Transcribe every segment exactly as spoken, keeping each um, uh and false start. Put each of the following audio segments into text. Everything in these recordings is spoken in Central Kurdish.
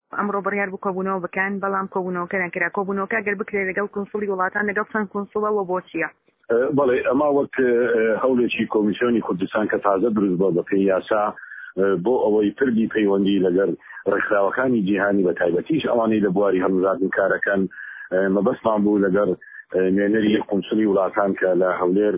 ئەمڕۆ بڕیار بوو کۆبوونەوە بکەن بەڵام کۆبوونەوەکەیان کرا کۆبوونەوەکە گەر بکرێت لەگەڵ کۆنسوڵی وڵاتان لەگەڵ چەند کۆنسوڵەوە بۆ چییە؟ بەڵێ ئەما وەک هەوڵێکی کۆمیسیۆنی کوردستان کە تازە دروست بۆ بە پێی یاسا بۆ ئەوەی پردی پەیوەندی لەگەر ڕێکخراوەکانی جیهانی بە تایبەتیش ئەوانەی لە بواری هەڵبژاردن کارەکەن مەبەستمان بوو لەگەر نوێنەری قونسوڵی وڵاتان کە لە هەولێر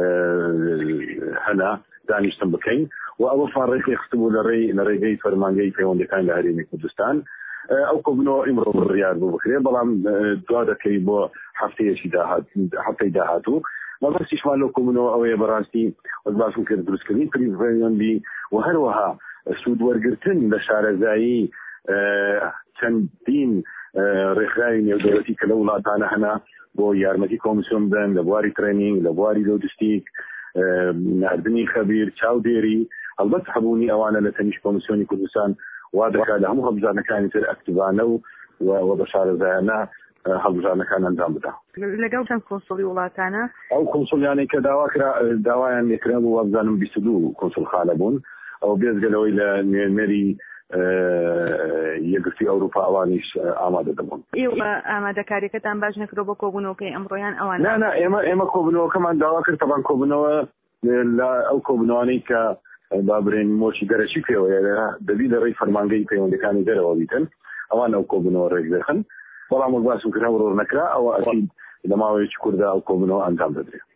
هەنا دانیشتن بکەین و ئەوە فاڕێکی خست بوو لە ڕێی لە ڕێگەی فەرمانگەی پەیوەندەکان لە هەرێمی کوردستان ئەو کۆبوونەوە ئیمڕۆ بڕیار بوو بکرێ بەڵام دوا دەکەی بۆ هەفتەیەکی هەفتەی داهاتوو مەبەستیشمان لەو کۆبوونەوە ئەوەیە بەڕاستی وەک باسم کرد دروستکردنی پەیوەندی و هەروەها سوودوەرگرتن لە شارەزایی چەندین ڕێکخراوی نێودەوڵەتی کە لە وڵاتانە هەنا بۆ یارمەتی کۆمیسیۆن بدەن لە بواری ترێنینگ لە بواری لۆجستیک ناردنی خەبیر چاودێری هەڵبەت هەبوونی ئەوانە لە تەنیش کۆمیسیۆنی کوردستان وا دەکات لە هەموو هەڵبژاردنەکانی تر ئەکتیڤانە و بە شارەزایانە هەڵبژاردنەکان ئەنجام بدات. لەگەڵ چەند کۆنسوڵی وڵاتانە ئەو کۆنسوڵیانەی کە داوا کرا داوایان لێکرا بوو وابزانم بیست و دوو کۆنسوڵخانە بوون ئەو بێزگەلەوەی لە نوێنەری یەکگرتووی ئەوروپا ئەوانیش ئامادە دەبوون. ئێوە ئامادەکاریەکەتان باش نەکرۆ بۆ کۆبوونەوەکەی ئەمڕۆیان ئەوان نا نا ئێمە ئێمە کۆبوونەوەکەمان داوا کرد تەبان کۆبوونەوە لە ئەو کۆبوونەوەی کە بابرێن مۆچی دەرەچی پێوەیە دەبی لە ڕێی فەرمانگەی پەیوەندەکانی دەرەوە بیتن ئەوان ئەو کۆبوونەوە ڕێک دەخن بەڵام وەک باسم کرد هەوڕۆ نەکرا ئەوە ئەکید لە ماوەیەکی کووردا ئەو کۆبوونەوە ئەنجام دەدرێت.